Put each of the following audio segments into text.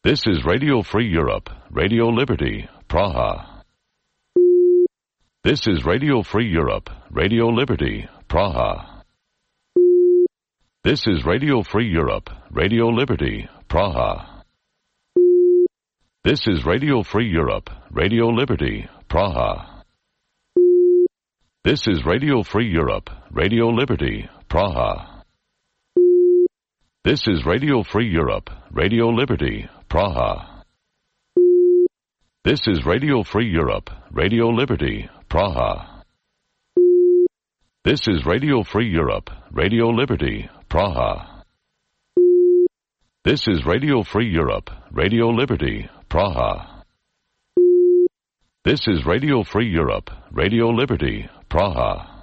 This is Radio Free Europe, Radio Liberty, Praha. This is Radio Free Europe, Radio Liberty, Praha. This is Radio Free Europe, Radio Liberty, Praha. This is Radio Free Europe, Radio Liberty, Praha. This is Radio Free Europe, Radio Liberty, Praha. This is Radio Free Europe, Radio Liberty, Praha. This is Radio Free Europe, Radio Liberty, Praha. This is Radio Free Europe, Radio Liberty, Praha. This is Radio Free Europe, Radio Liberty, Praha. This is Radio Free Europe, Radio Liberty, Praha.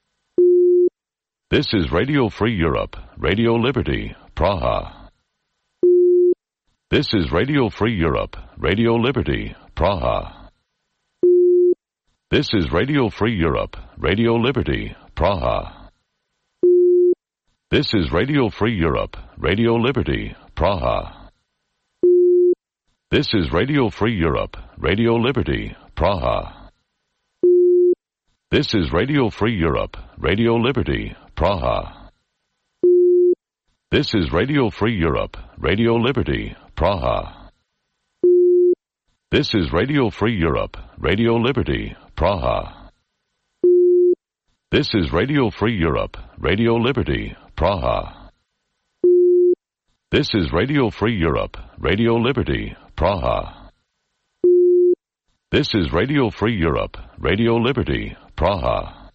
This is Radio Free Europe, Radio Liberty, Praha. This is Radio Free Europe, Radio Liberty, Praha. This is Radio Free Europe, Radio Liberty, Praha. This is Radio Free Europe, Radio Liberty, Praha. This is Radio Free Europe, Radio Liberty, Praha. This is Radio Free Europe, Radio Liberty, Praha. This is Radio Free Europe, Radio Liberty, Praha. This is Radio Free Europe, Radio Liberty, Praha. This is Radio Free Europe, Radio Liberty, Praha. This is Radio Free Europe, Radio Liberty, Praha. This is Radio Free Europe, Radio Liberty, Praha.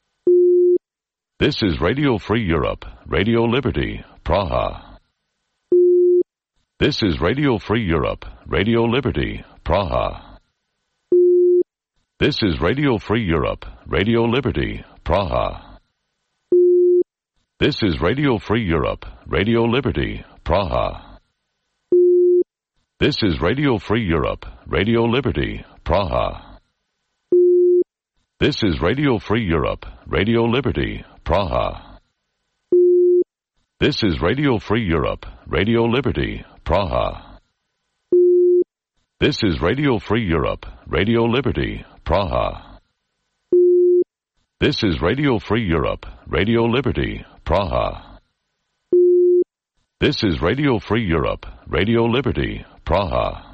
This is Radio Free Europe, Radio Liberty, Praha. This is Radio Free Europe, Radio Liberty, Praha. This is Radio Free Europe, Radio Liberty, Praha. This is Radio Free Europe, Radio Liberty, Praha. This is Radio Free Europe, Radio Liberty, Praha. This is Radio Free Europe, Radio Liberty, Praha. This is Radio Free Europe, Radio Liberty, Praha. This is Radio Free Europe, Radio Liberty, Praha. This is Radio Free Europe, Radio Liberty, Praha. This is Radio Free Europe, Radio Liberty, Praha.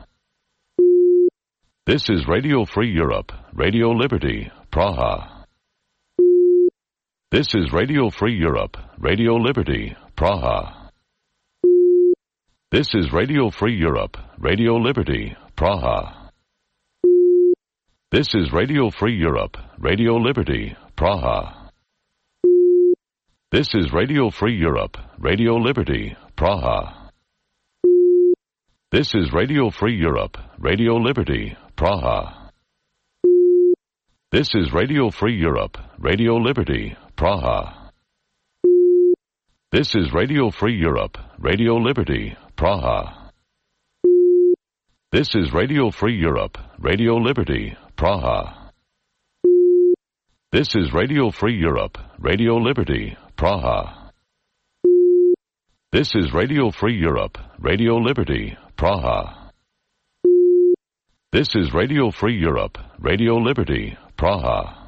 This is Radio Free Europe, Radio Liberty, Praha. This is Radio Free Europe, Radio Liberty, Praha. This is Radio Free Europe, Radio Liberty, Praha. This is Radio Free Europe, Radio Liberty, Praha. This is Radio Free Europe, Radio Liberty, Praha. This is Radio Free Europe, Radio Liberty, Praha. This is Radio Free Europe, Radio Liberty, Praha. This is Radio Free Europe, Radio Liberty, Praha. This is Radio Free Europe, Radio Liberty, Praha. This is Radio Free Europe, Radio Liberty, Praha. This is Radio Free Europe, Radio Liberty, Praha. This is Radio Free Europe, Radio Liberty, Praha.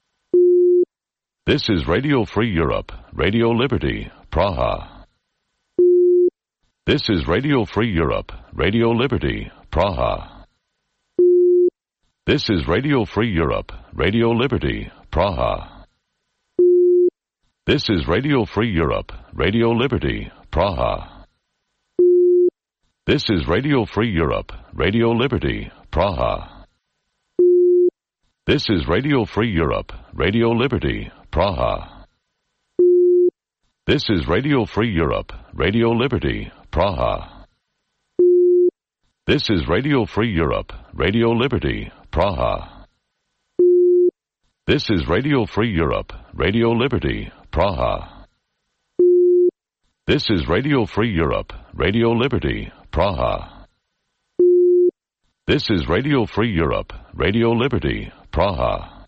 This is Radio Free Europe, Radio Liberty, Praha. This is Radio Free Europe, Radio Liberty, Praha. This is Radio Free Europe, Radio Liberty, Praha. This is Radio Free Europe, Radio Liberty, Praha. This is Radio Free Europe, Radio Liberty, Praha. This is Radio Free Europe, Radio Liberty, Praha. This is Radio Free Europe, Radio Liberty, Praha. This is Radio Free Europe, Radio Liberty, Praha. This is Radio Free Europe, Radio Liberty, Praha. This is Radio Free Europe, Radio Liberty, Praha. This is Radio Free Europe, Radio Liberty, Praha.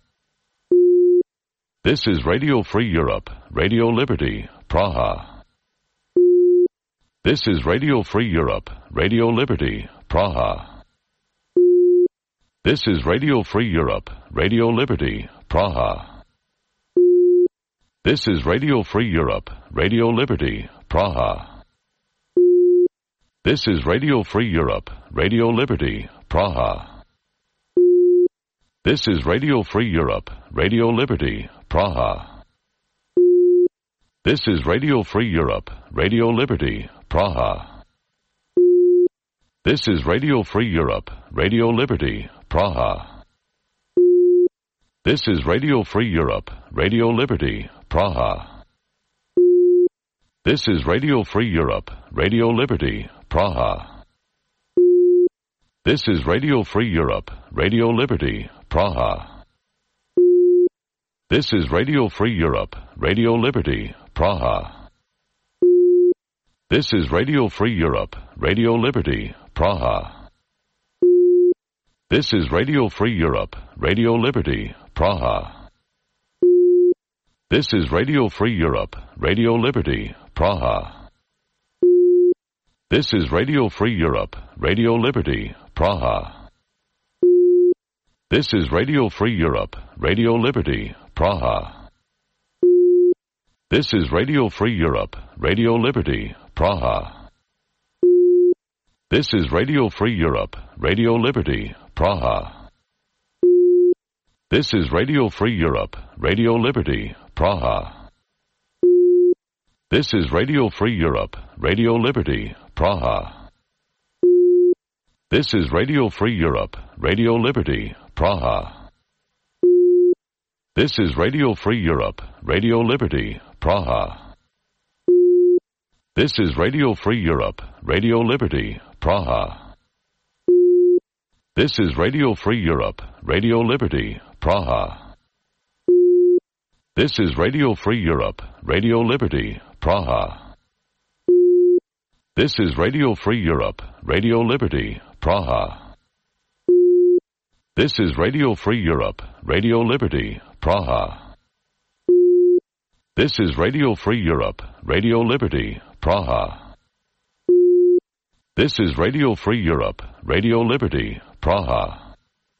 This is Radio Free Europe, Radio Liberty, Praha. This is Radio Free Europe, Radio Liberty, Praha. This is Radio Free Europe, Radio Liberty, Praha. This is Radio Free Europe, Radio Liberty, Praha. This is Radio Free Europe, Radio Liberty, Praha. This is Radio Free Europe, Radio Liberty, Praha. This is Radio Free Europe, Radio Liberty, Praha. This is Radio Free Europe, Radio Liberty, Praha. This is Radio Free Europe, Radio Liberty, Praha. This is Radio Free Europe, Radio Liberty, Praha. This is Radio Free Europe, Radio Liberty, Praha. This is Radio Free Europe, Radio Liberty, Praha. This is Radio Free Europe, Radio Liberty, Praha. This is Radio Free Europe, Radio Liberty, Praha. This is Radio Free Europe, Radio Liberty, Praha. This is Radio Free Europe, Radio Liberty, Praha. This is Radio Free Europe, Radio Liberty, Praha. This is Radio Free Europe, Radio Liberty, Praha. This is Radio Free Europe, Radio Liberty, Praha. This is Radio Free Europe, Radio Liberty, Praha. This is Radio Free Europe, Radio Liberty, Praha. This is Radio Free Europe, Radio Liberty, Praha. This is Radio Free Europe, Radio Liberty, Praha. This is Radio Free Europe, Radio Liberty, Praha. This is Radio Free Europe, Radio Liberty, Praha. This is Radio Free Europe, Radio Liberty, Praha. This is Radio Free Europe, Radio Liberty, Praha. This is Radio Free Europe, Radio Liberty, Praha. This is Radio Free Europe, Radio Liberty, Praha. This is Radio Free Europe, Radio Liberty, Praha.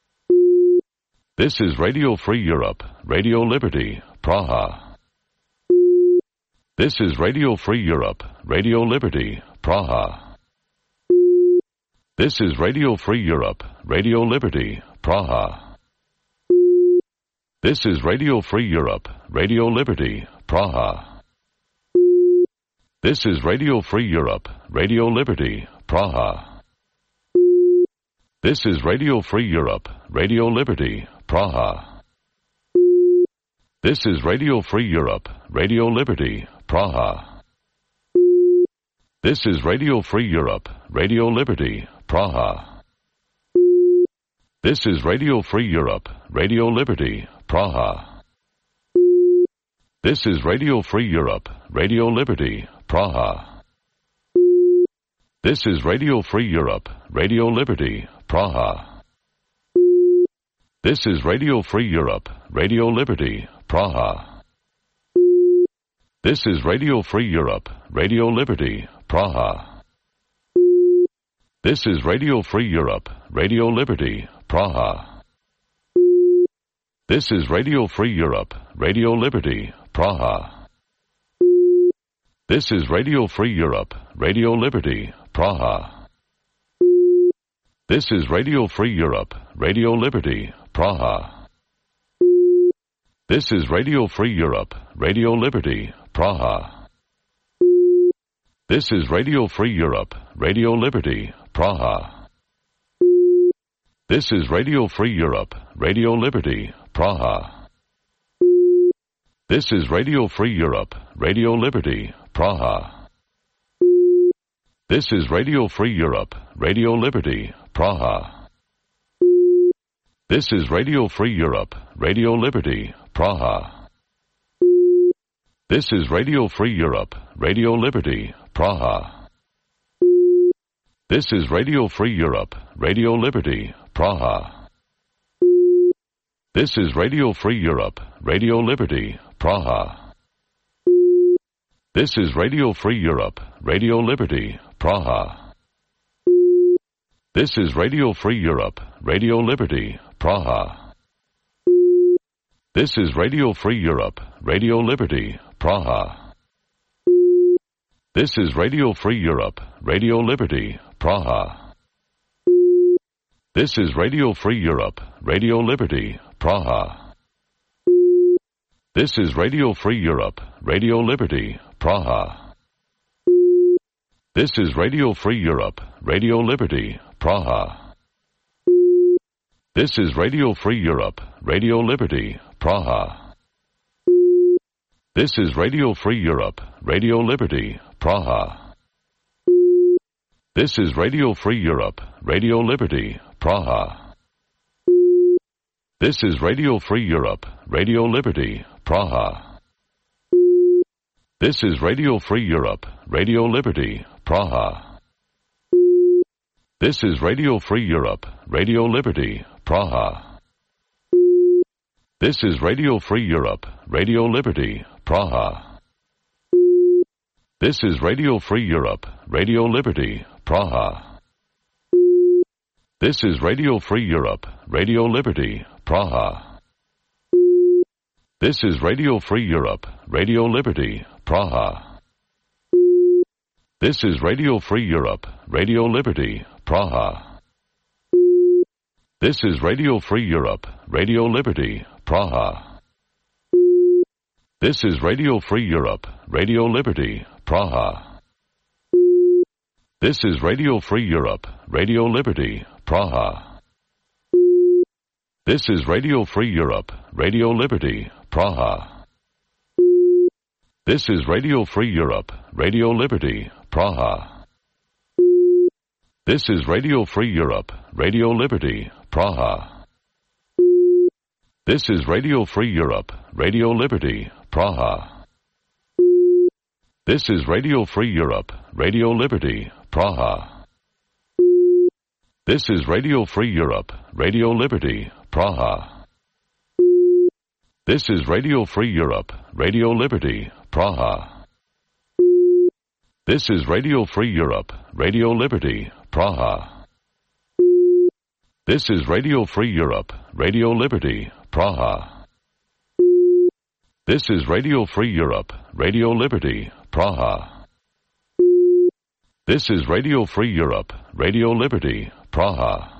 This is Radio Free Europe, Radio Liberty, Praha. This is Radio Free Europe, Radio Liberty, Praha. This is Radio Free Europe, Radio Liberty, Praha. This is Radio Free Europe, Radio Liberty, Praha. This is Radio Free Europe, Radio Liberty, Praha. This is Radio Free Europe, Radio Liberty, Praha. This is Radio Free Europe, Radio Liberty, Praha. This is Radio Free Europe, Radio Liberty, Praha. This is Radio Free Europe, Radio Liberty, Praha. This is Radio Free Europe, Radio Liberty, Praha. This is Radio Free Europe, Radio Liberty, Praha. This is Radio Free Europe, Radio Liberty, Praha. This is Radio Free Europe, Radio Liberty, Praha. This is Radio Free Europe, Radio Liberty, Praha. This is Radio Free Europe, Radio Liberty, Praha. This is Radio Free Europe, Radio Liberty, Praha. This is Radio Free Europe, Radio Liberty, Praha. This is Radio Free Europe, Radio Liberty, Praha. This is Radio Free Europe, Radio Liberty, Praha. This is Radio Free Europe, Radio Liberty, Praha. This is Radio Free Europe, Radio Liberty, Praha. This is Radio Free Europe, Radio Liberty, Praha. This is Radio Free Europe, Radio Liberty, Praha. This is Radio Free Europe, Radio Liberty, Praha. This is Radio Free Europe, Radio Liberty, Praha. This is Radio Free Europe, Radio Liberty, Praha. This is Radio Free Europe, Radio Liberty, Praha. This is Radio Free Europe, Radio Liberty, Praha. This is Radio Free Europe, Radio Liberty, Praha. This is Radio Free Europe, Radio Liberty, Praha. This is Radio Free Europe, Radio Liberty, Praha. This is Radio Free Europe, Radio Liberty, Praha. This is Radio Free Europe, Radio Liberty, Praha. This is Radio Free Europe, Radio Liberty, Praha. This is Radio Free Europe, Radio Liberty, Praha. This is Radio Free Europe, Radio Liberty, Praha. This is Radio Free Europe, Radio Liberty, Praha. This is Radio Free Europe, Radio Liberty, Praha. This is Radio Free Europe, Radio Liberty, Praha. This is Radio Free Europe, Radio Liberty, Praha. This is Radio Free Europe, Radio Liberty, Praha. This is Radio Free Europe, Radio Liberty, Praha. This is Radio Free Europe, Radio Liberty, Praha. This is Radio Free Europe, Radio Liberty, Praha. This is Radio Free Europe, Radio Liberty, Praha. This is Radio Free Europe, Radio Liberty, Praha. This is Radio Free Europe, Radio Liberty, Praha. This is Radio Free Europe, Radio Liberty, Praha. This is Radio Free Europe, Radio Liberty, Praha. This is Radio Free Europe, Radio Liberty, Praha. This is Radio Free Europe, Radio Liberty, Praha. This is Radio Free Europe, Radio Liberty, Praha. This is Radio Free Europe, Radio Liberty, Praha. This is Radio Free Europe, Radio Liberty, Praha. This is Radio Free Europe, Radio Liberty, Praha. This is Radio Free Europe, Radio Liberty, Praha. This is Radio Free Europe, Radio Liberty, Praha. This is Radio Free Europe, Radio Liberty, Praha.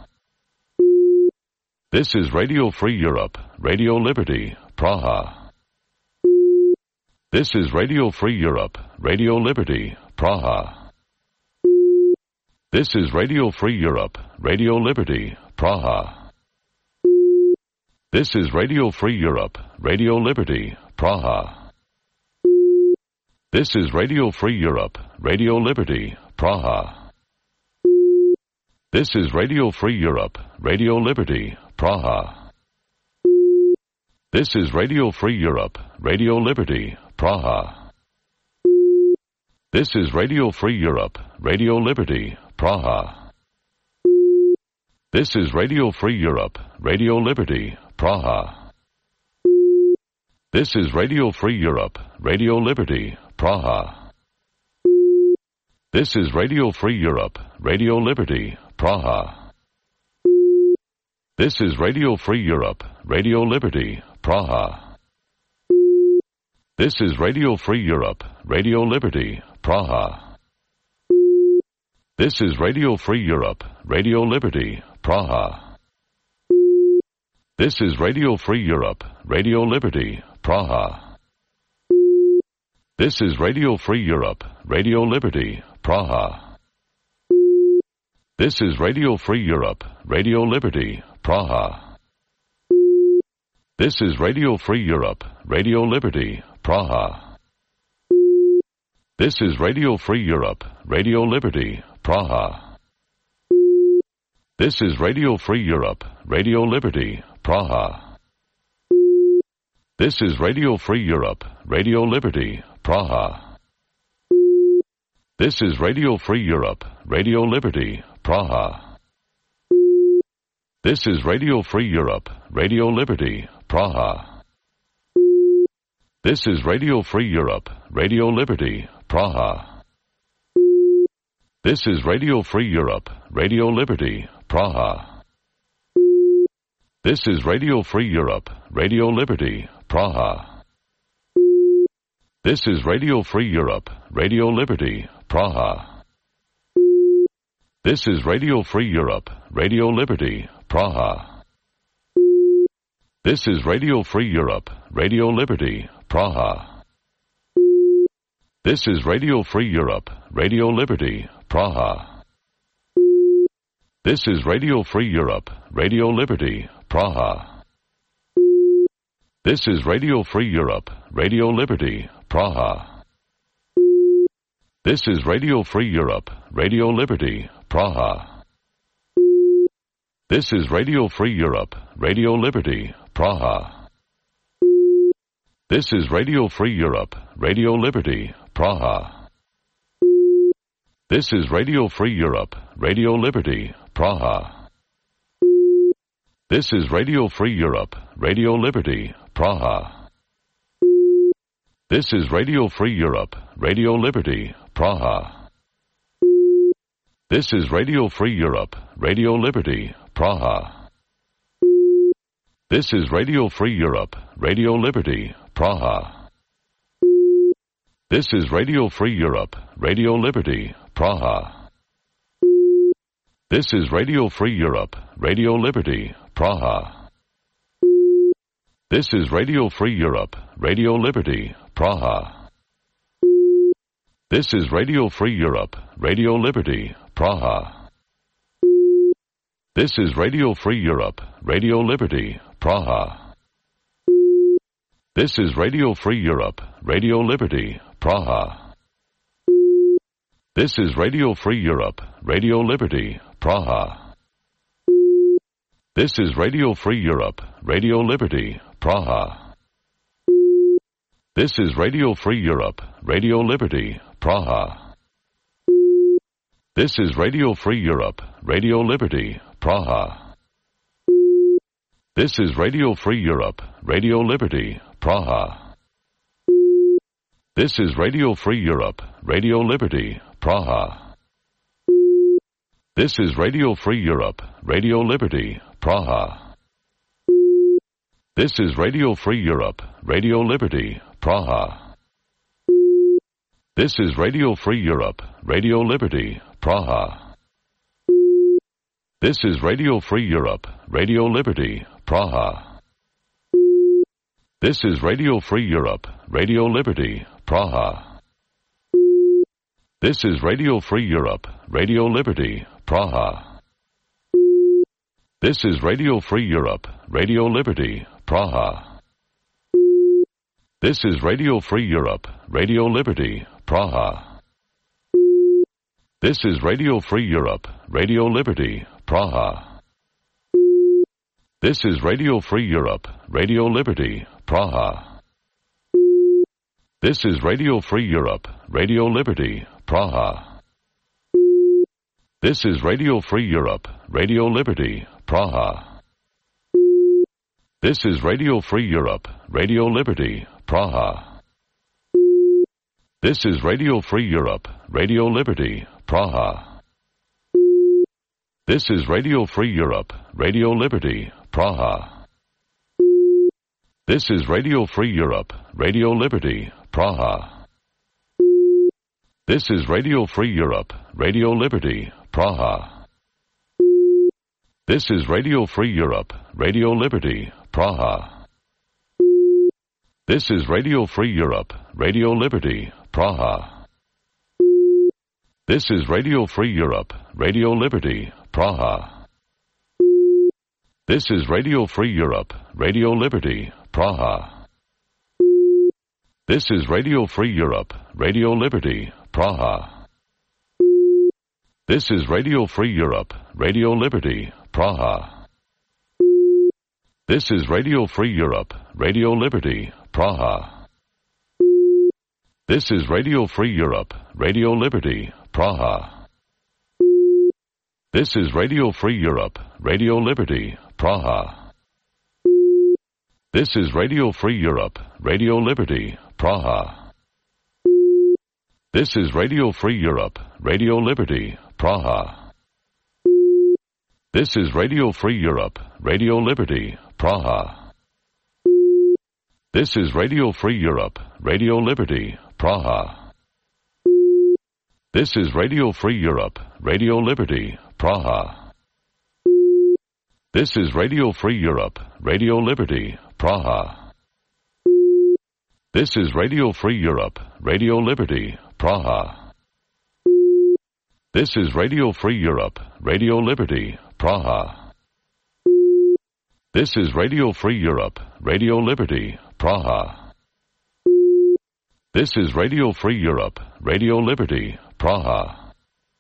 This is Radio Free Europe, Radio Liberty, Praha. This is Radio Free Europe, Radio Liberty, Praha. This is Radio Free Europe, Radio Liberty, Praha. This is Radio Free Europe, Radio Liberty, Praha. This is Radio Free Europe, Radio Liberty, Praha. This is Radio Free Europe, Radio Liberty, Praha. This is Radio Free Europe, Radio Liberty, Praha. This is Radio Free Europe, Radio Liberty, Praha. This is Radio Free Europe, Radio Liberty, Praha. This is Radio Free Europe, Radio Liberty, Praha. This is Radio Free Europe, Radio Liberty, Praha. This is Radio Free Europe, Radio Liberty, Praha. This is Radio Free Europe, Radio Liberty, Praha. This is Radio Free Europe, Radio Liberty, Praha. This is Radio Free Europe, Radio Liberty, Praha. This is Radio Free Europe, Radio Liberty, Praha. This is Radio Free Europe, Radio Liberty, Praha. This is Radio Free Europe, Radio Liberty, Praha. This is Radio Free Europe, Radio Liberty, Praha. This is Radio Free Europe, Radio Liberty, Praha. This is Radio Free Europe, Radio Liberty, Praha. This is Radio Free Europe, Radio Liberty, Praha. This is Radio Free Europe, Radio Liberty, Praha. This is Radio Free Europe, Radio Liberty, Praha. This is Radio Free Europe, Radio Liberty, Praha. This is Radio Free Europe, Radio Liberty, Praha. This is Radio Free Europe, Radio Liberty, Praha. This is Radio Free Europe, Radio Liberty, Praha. This is Radio Free Europe, Radio Liberty, Praha. This is Radio Free Europe, Radio Liberty, Praha. This is Radio Free Europe, Radio Liberty, Praha. This is Radio Free Europe, Radio Liberty, Praha. This is Radio Free Europe, Radio Liberty, Praha. This is Radio Free Europe, Radio Liberty, Praha. This is Radio Free Europe, Radio Liberty, Praha. This is Radio Free Europe, Radio Liberty, Praha. This is Radio Free Europe, Radio Liberty, Praha. This is Radio Free Europe, Radio Liberty, Praha. This is Radio Free Europe, Radio Liberty, Praha. This is Radio Free Europe, Radio Liberty, Praha. This is Radio Free Europe, Radio Liberty, Praha. This is Radio Free Europe, Radio Liberty, Praha. This is Radio Free Europe, Radio Liberty, Praha. This is Radio Free Europe, Radio Liberty, Praha. This is Radio Free Europe, Radio Liberty, Praha. This is Radio Free Europe, Radio Liberty, Praha. This is Radio Free Europe, Radio Liberty, Praha. This is Radio Free Europe, Radio Liberty, Praha. This is Radio Free Europe, Radio Liberty, Praha. This is Radio Free Europe, Radio Liberty, Praha. This is Radio Free Europe, Radio Liberty, Praha. This is Radio Free Europe, Radio Liberty, Praha. This is Radio Free Europe, Radio Liberty, Praha. This is Radio Free Europe, Radio Liberty, Praha. This is Radio Free Europe, Radio Liberty, Praha. This is Radio Free Europe, Radio Liberty, Praha. This is Radio Free Europe, Radio Liberty, Praha. This is Radio Free Europe, Radio Liberty, Praha. This is Radio Free Europe, Radio Liberty, Praha. This is Radio Free Europe, Radio Liberty, Praha. This is Radio Free Europe, Radio Liberty, Praha. This is Radio Free Europe, Radio Liberty, Praha. This is Radio Free Europe, Radio Liberty, Praha. This is Radio Free Europe, Radio Liberty, Praha. This is Radio Free Europe, Radio Liberty, Praha. This is Radio Free Europe, Radio Liberty, Praha. This is Radio Free Europe, Radio Liberty, Praha. This is Radio Free Europe, Radio Liberty, Praha. This is Radio Free Europe, Radio Liberty, Praha. This is Radio Free Europe, Radio Liberty, Praha. This is Radio Free Europe, Radio Liberty, Praha. This is Radio Free Europe, Radio Liberty, Praha. This is Radio Free Europe, Radio Liberty, Praha. This is Radio Free Europe, Radio Liberty, Praha. This is Radio Free Europe, Radio Liberty, Praha. This is Radio Free Europe, Radio Liberty, Praha. This is Radio Free Europe, Radio Liberty, Praha. This is Radio Free Europe, Radio Liberty, Praha. This is Radio Free Europe, Radio Liberty, Praha. This is Radio Free Europe, Radio Liberty, Praha. This is Radio Free Europe, Radio Liberty, Praha. This is Radio Free Europe, Radio Liberty, Praha. This is Radio Free Europe, Radio Liberty, Praha. This is Radio Free Europe, Radio Liberty, Praha. This is Radio Free Europe, Radio Liberty, Praha. This is Radio Free Europe, Radio Liberty, Praha. This is Radio Free Europe, Radio Liberty, Praha. This is Radio Free Europe, Radio Liberty, Praha.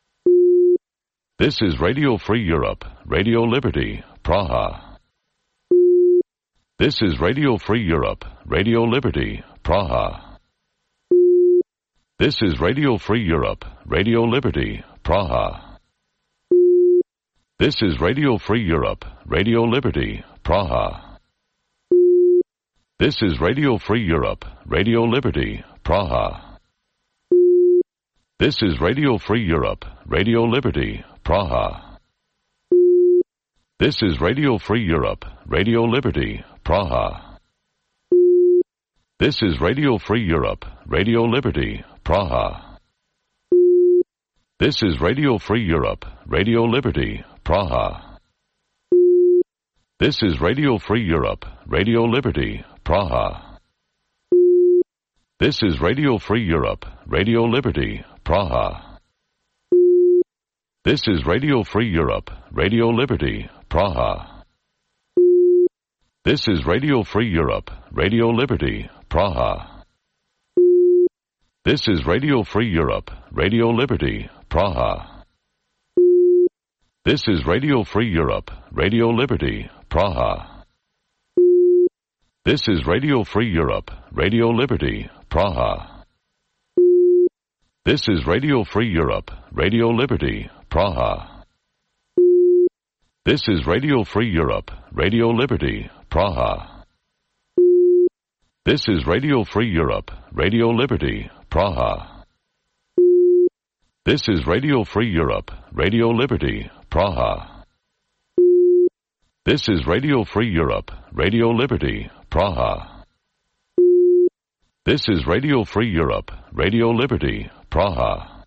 This is Radio Free Europe, Radio Liberty, Praha. This is Radio Free Europe, Radio Liberty, Praha. This is Radio Free Europe, Radio Liberty, Praha. This is Radio Free Europe, Radio Liberty, Praha. This is Radio Free Europe, Radio Liberty, Praha. This is Radio Free Europe, Radio Liberty, Praha. This is Radio Free Europe, Radio Liberty, Praha. This is Radio Free Europe, Radio Liberty, Praha. This is Radio Free Europe, Radio Liberty, Praha. This is Radio Free Europe, Radio Liberty, Praha. This is Radio Free Europe, Radio Liberty, Praha. This is Radio Free Europe, Radio Liberty, Praha. This is Radio Free Europe, Radio Liberty, Praha. This is Radio Free Europe, Radio Liberty, Praha. This is Radio Free Europe, Radio Liberty, Praha. This is Radio Free Europe, Radio Liberty, Praha. This is Radio Free Europe, Radio Liberty, Praha. This is Radio Free Europe, Radio Liberty, Praha. This is Radio Free Europe, Radio Liberty, Praha. This is Radio Free Europe, Radio Liberty, Praha. This is Radio Free Europe, Radio Liberty, Praha. This is Radio Free Europe, Radio Liberty, Praha.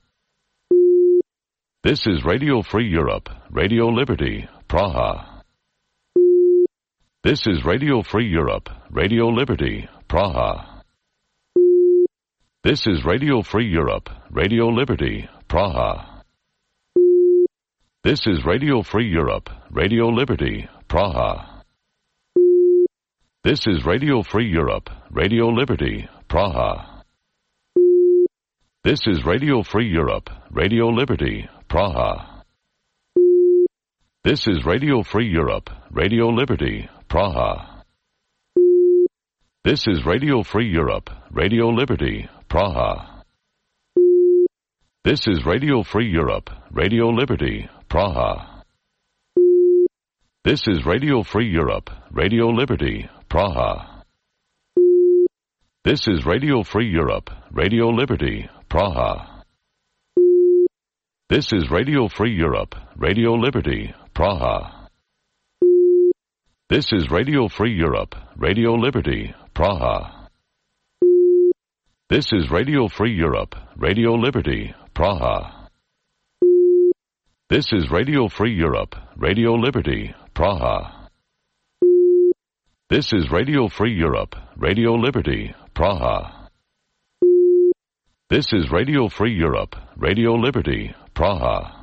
This is Radio Free Europe, Radio Liberty, Praha. This is Radio Free Europe, Radio Liberty, Praha. This is Radio Free Europe, Radio Liberty, Praha. This is Radio Free Europe, Radio Liberty, Praha. This is Radio Free Europe, Radio Liberty, Praha. This is Radio Free Europe, Radio Liberty, Praha. This is Radio Free Europe, Radio Liberty, Praha. This is Radio Free Europe, Radio Liberty, Praha. This is Radio Free Europe, Radio Liberty, Praha. This is Radio Free Europe, Radio Liberty, Praha. This is Radio Free Europe, Radio Liberty, Praha. This is Radio Free Europe, Radio Liberty, Praha. This is Radio Free Europe, Radio Liberty, Praha. This is Radio Free Europe, Radio Liberty, Praha. This is Radio Free Europe, Radio Liberty, Praha. This is Radio Free Europe, Radio Liberty, Praha. This is Radio Free Europe, Radio Liberty, Praha.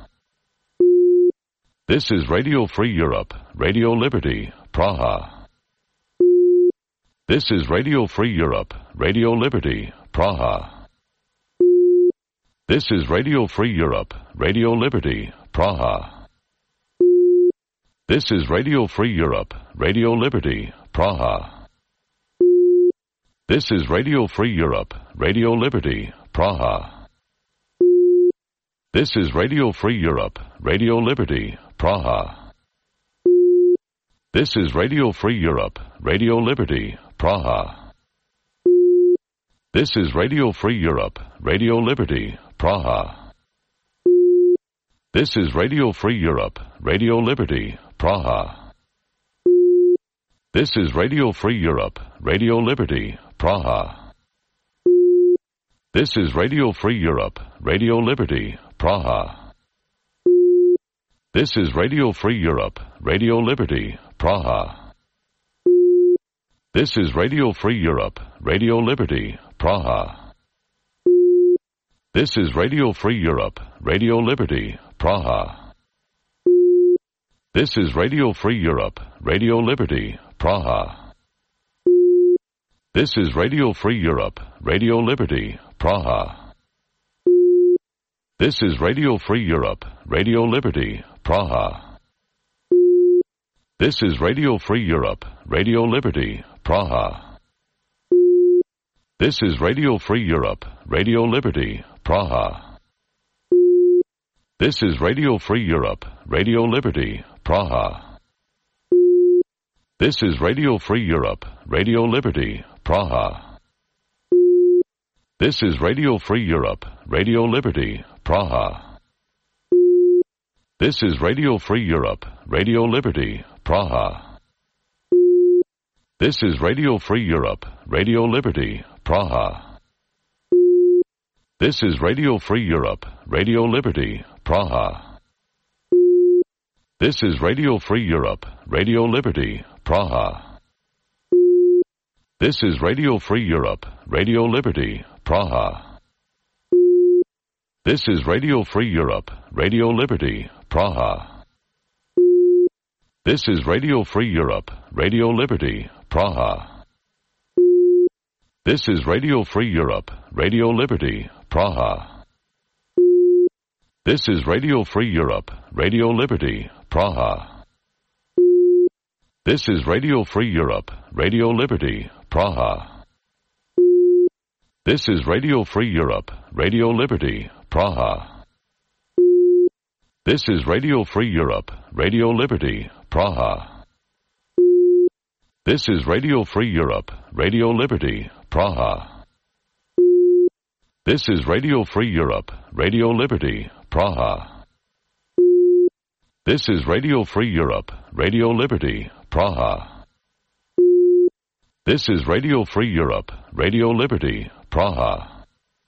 This is Radio Free Europe, Radio Liberty, Praha. This is Radio Free Europe, Radio Liberty, Praha. This is Radio Free Europe, Radio Liberty, Praha. This is Radio Free Europe, Radio Liberty, Praha. This is Radio Free Europe, Radio Liberty, Praha. This is Radio Free Europe, Radio Liberty, Praha. This is Radio Free Europe, Radio Liberty, Praha. This is Radio Free Europe, Radio Liberty, Praha. This is Radio Free Europe, Radio Liberty, Praha. This is Radio Free Europe, Radio Liberty, Praha. This is Radio Free Europe, Radio Liberty, Praha. This is Radio Free Europe, Radio Liberty, Praha. This is Radio Free Europe, Radio Liberty, Praha. This is Radio Free Europe, Radio Liberty, Praha. This is Radio Free Europe, Radio Liberty, Praha. This is Radio Free Europe, Radio Liberty, Praha. This is Radio Free Europe, Radio Liberty, Praha. This is Radio Free Europe, Radio Liberty, Praha. This is Radio Free Europe, Radio Liberty, Praha. This is Radio Free Europe, Radio Liberty, Praha. This is Radio Free Europe, Radio Liberty, Praha. This is Radio Free Europe, Radio Liberty, Praha. This is Radio Free Europe, Radio Liberty, Praha. This is Radio Free Europe, Radio Liberty, Praha. This is Radio Free Europe, Radio Liberty, Praha. This is Radio Free Europe, Radio Liberty, Praha. This is Radio Free Europe, Radio Liberty, Praha. This is Radio Free Europe, Radio Liberty, Praha. This is Radio Free Europe, Radio Liberty, Praha. This is Radio Free Europe, Radio Liberty, Praha. This is Radio Free Europe, Radio Liberty, Praha. This is Radio Free Europe, Radio Liberty, Praha. This is Radio Free Europe, Radio Liberty, Praha. This is Radio Free Europe, Radio Liberty, Praha. This is Radio Free Europe, Radio Liberty, Praha. This is Radio Free Europe, Radio Liberty, Praha. This is Radio Free Europe, Radio Liberty, Praha. This is Radio Free Europe, Radio Liberty, Praha.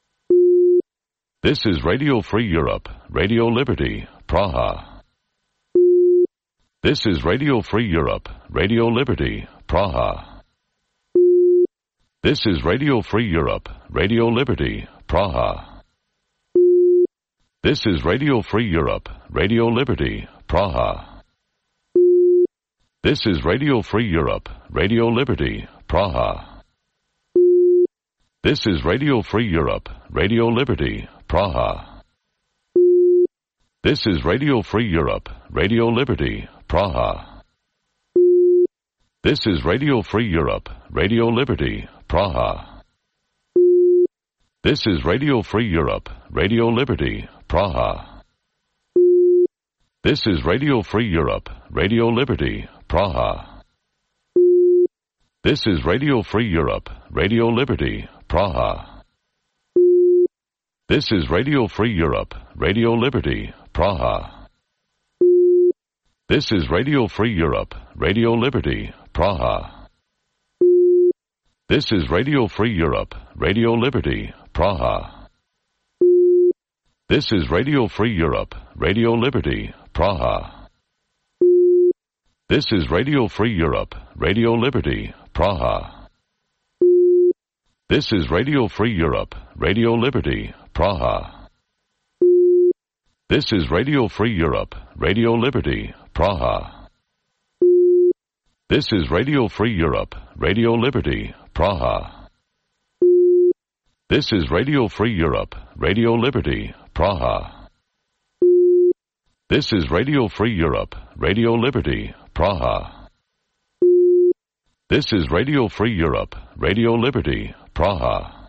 This is Radio Free Europe, Radio Liberty, Praha. This is Radio Free Europe, Radio Liberty, Praha. This is Radio Free Europe, Radio Liberty, Praha. This is Radio Free Europe, Radio Liberty, Praha. This is Radio Free Europe, Radio Liberty, Praha. This is Radio Free Europe, Radio Liberty, Praha. This is Radio Free Europe, Radio Liberty, Praha. This is Radio Free Europe, Radio Liberty, Praha. This is Radio Free Europe, Radio Liberty, Praha. This is Radio Free Europe, Radio Liberty, Praha. This is Radio Free Europe, Radio Liberty, Praha. This is Radio Free Europe, Radio Liberty, Praha. This is Radio Free Europe, Radio Liberty, Praha. This is Radio Free Europe, Radio Liberty, Praha. This is Radio Free Europe, Radio Liberty, Praha. This is Radio Free Europe, Radio Liberty, Praha. This is Radio Free Europe, Radio Liberty, Praha. This is Radio Free Europe, Radio Liberty, Praha. This is Radio Free Europe, Radio Liberty, Praha. This is Radio Free Europe, Radio Liberty, Praha. This is Radio Free Europe, Radio Liberty, Praha. This is Radio Free Europe, Radio Liberty, Praha.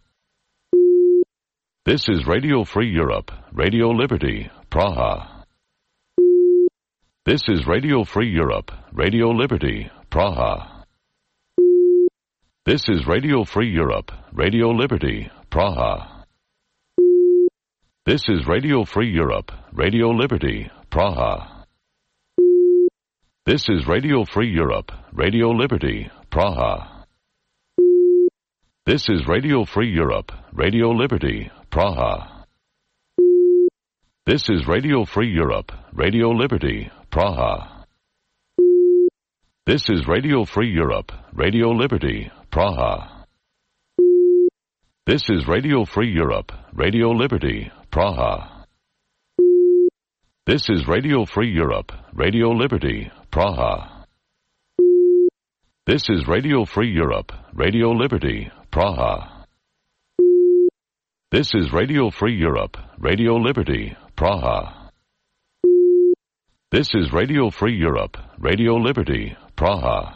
This is Radio Free Europe, Radio Liberty, Praha. This is Radio Free Europe, Radio Liberty, Praha. This is Radio Free Europe, Radio Liberty, Praha. This is Radio Free Europe, Radio Liberty, Praha. This is Radio Free Europe, Radio Liberty, Praha. This is Radio Free Europe, Radio Liberty, Praha. This is Radio Free Europe, Radio Liberty, Praha. This is Radio Free Europe, Radio Liberty, Praha. This is Radio Free Europe, Radio Liberty, Praha. This is Radio Free Europe, Radio Liberty, Praha. This is Radio Free Europe, Radio Liberty, Praha. This is Radio Free Europe, Radio Liberty, Praha. This is Radio Free Europe, Radio Liberty, Praha.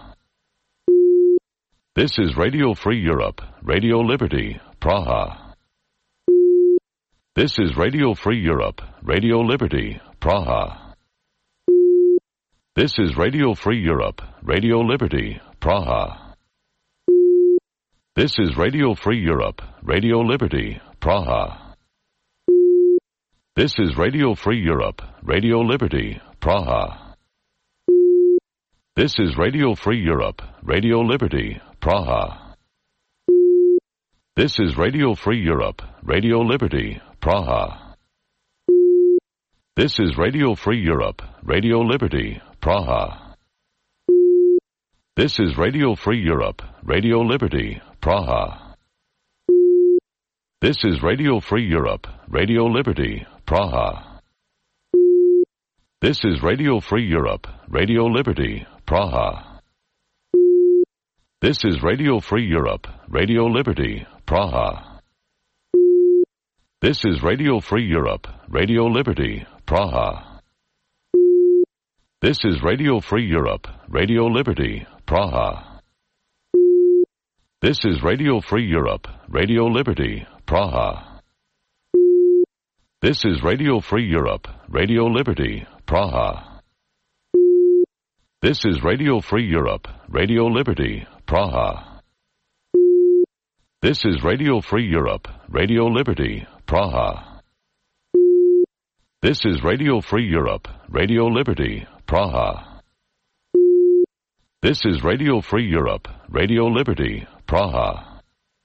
This is Radio Free Europe, Radio Liberty, Praha. This is Radio Free Europe, Radio Liberty, Praha. This is Radio Free Europe, Radio Liberty, Praha. This is Radio Free Europe, Radio Liberty, Praha. This is Radio Free Europe, Radio Liberty, Praha. This is Radio Free Europe, Radio Liberty, Praha. This is Radio Free Europe, Radio Liberty, Praha. This is Radio Free Europe, Radio Liberty, Praha. This is Radio Free Europe, Radio Liberty, Praha. This is Radio Free Europe, Radio Liberty, Praha. This is Radio Free Europe, Radio Liberty, Praha. This is Radio Free Europe, Radio Liberty, Praha. This is Radio Free Europe, Radio Liberty, Praha. This is Radio Free Europe, Radio Liberty, Praha. This is Radio Free Europe, Radio Liberty, Praha. This is Radio Free Europe, Radio Liberty, Praha. This is Radio Free Europe, Radio Liberty, Praha. This is Radio Free Europe, Radio Liberty, Praha. This is Radio Free Europe, Radio Liberty, Praha. This is Radio Free Europe, Radio Liberty, Praha.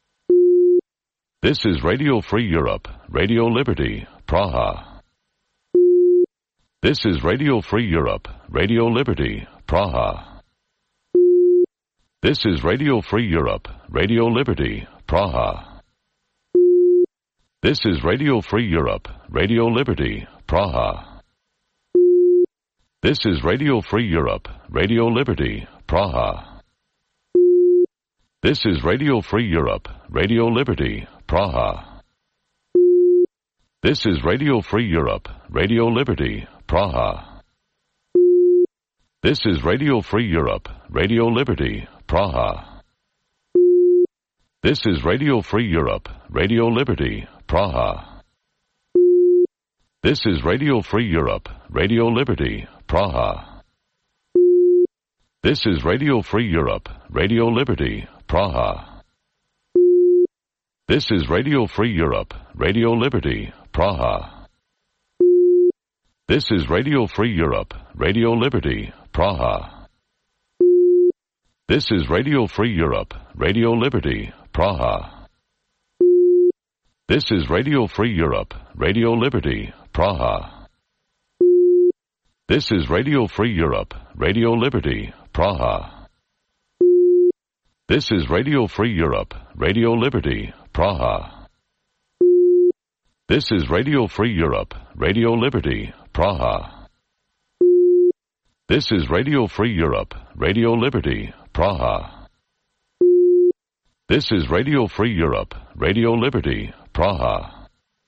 This is Radio Free Europe, Radio Liberty, Praha. This is Radio Free Europe, Radio Liberty, Praha. This is Radio Free Europe, Radio Liberty, Praha. This is Radio Free Europe, Radio Liberty, Praha. This is Radio Free Europe, Radio Liberty, Praha. This is Radio Free Europe, Radio Liberty, Praha. This is Radio Free Europe, Radio Liberty, Praha. This is Radio Free Europe, Radio Liberty, Praha. This is Radio Free Europe, Radio Liberty, Praha. This is Radio Free Europe, Radio Liberty, Praha. This is Radio Free Europe, Radio Liberty, Praha. This is Radio Free Europe, Radio Liberty, Praha. This is Radio Free Europe, Radio Liberty, Praha. This is Radio Free Europe, Radio Liberty, Praha. This is Radio Free Europe, Radio Liberty, Praha. This is Radio Free Europe, Radio Liberty, Praha. This is Radio Free Europe, Radio Liberty, Praha. This is Radio Free Europe, Radio Liberty, Praha. This is Radio Free Europe, Radio Liberty, Praha. This is Radio Free Europe, Radio Liberty, Praha.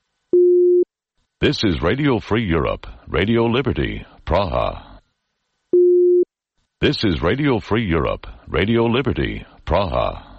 This is Radio Free Europe, Radio Liberty, Praha. This is Radio Free Europe, Radio Liberty, Praha.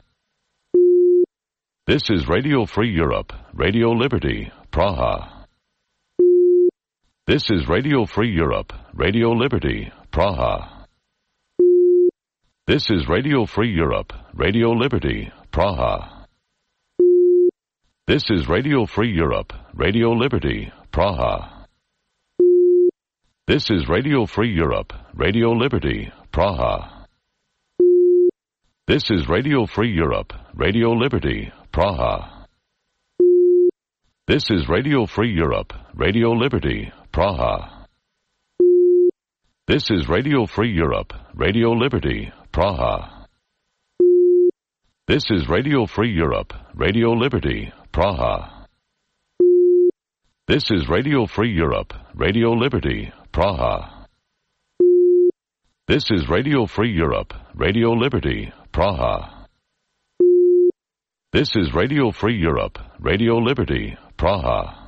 This is Radio Free Europe, Radio Liberty, Praha. This is Radio Free Europe, Radio Liberty, Praha. This is Radio Free Europe, Radio Liberty, Praha. This is Radio Free Europe, Radio Liberty, Praha. This is Radio Free Europe, Radio Liberty, Praha. This is Radio Free Europe, Radio Liberty, Praha. This is Radio Free Europe, Radio Liberty, Praha. This is Radio Free Europe, Radio Liberty, Praha. This is Radio Free Europe, Radio Liberty, Praha. This is Radio Free Europe, Radio Liberty, Praha. This is Radio Free Europe, Radio Liberty, Praha. This is Radio Free Europe, Radio Liberty, Praha.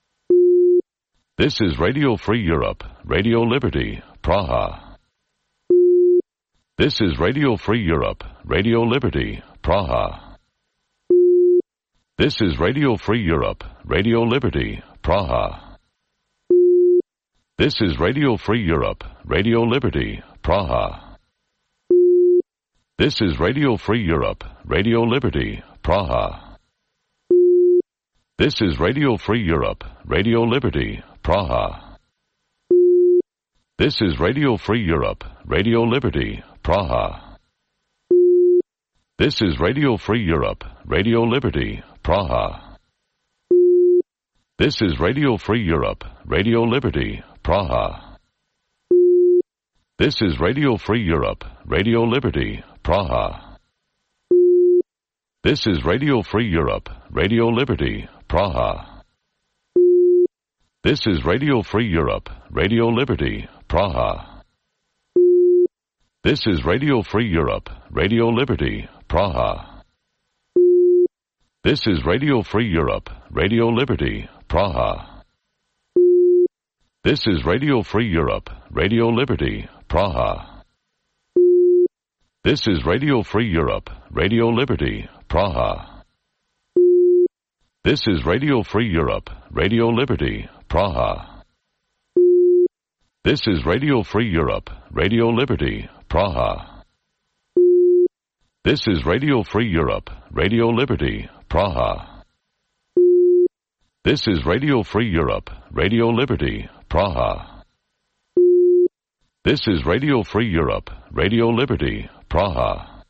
This is Radio Free Europe, Radio Liberty, Praha. This is Radio Free Europe, Radio Liberty, Praha. This is Radio Free Europe, Radio Liberty, Praha. This is Radio Free Europe, Radio Liberty, Praha. This is Radio Free Europe, Radio Liberty, Praha. This is Radio Free Europe, Radio Liberty, Praha. This is Radio Free Europe, Radio Liberty, Praha. This is Radio Free Europe, Radio Liberty, Praha. This is Radio Free Europe, Radio Liberty, Praha. This is Radio Free Europe, Radio Liberty, Praha. This is Radio Free Europe, Radio Liberty, Praha. This is Radio Free Europe, Radio Liberty, Praha. This is Radio Free Europe, Radio Liberty, Praha. This is Radio Free Europe, Radio Liberty, Praha. This is Radio Free Europe, Radio Liberty, Praha. This is Radio Free Europe, Radio Liberty, Praha. This is Radio Free Europe, Radio Liberty, Praha. This is Radio Free Europe, Radio Liberty, Praha. This is Radio Free Europe, Radio Liberty, Praha. This is Radio Free Europe, Radio Liberty, Praha. This is Radio Free Europe, Radio Liberty, Praha.